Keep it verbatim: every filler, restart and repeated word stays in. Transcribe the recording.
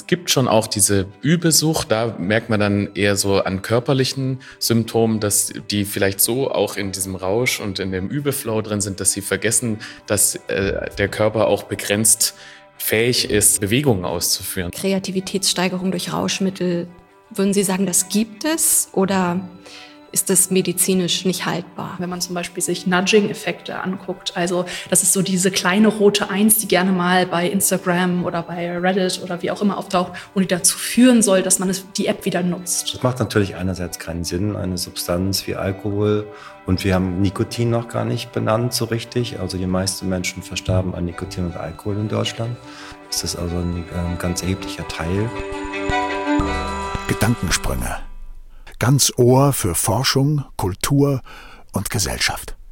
Es gibt schon auch diese Übesucht, da merkt man dann eher so an körperlichen Symptomen, dass die vielleicht so auch in diesem Rausch und in dem Übeflow drin sind, dass sie vergessen, dass äh, der Körper auch begrenzt fähig ist, Bewegungen auszuführen. Kreativitätssteigerung durch Rauschmittel, würden Sie sagen, das gibt es oder ist das medizinisch nicht haltbar? Wenn man zum Beispiel sich Nudging-Effekte anguckt, also das ist so diese kleine rote Eins, die gerne mal bei Instagram oder bei Reddit oder wie auch immer auftaucht und die dazu führen soll, dass man es, die App wieder nutzt. Das macht natürlich einerseits keinen Sinn, eine Substanz wie Alkohol, und wir haben Nikotin noch gar nicht benannt so richtig. Also die meisten Menschen verstarben an Nikotin und Alkohol in Deutschland. Das ist also ein äh, ganz erheblicher Teil. Gedankensprünge. Ganz Ohr für Forschung, Kultur und Gesellschaft.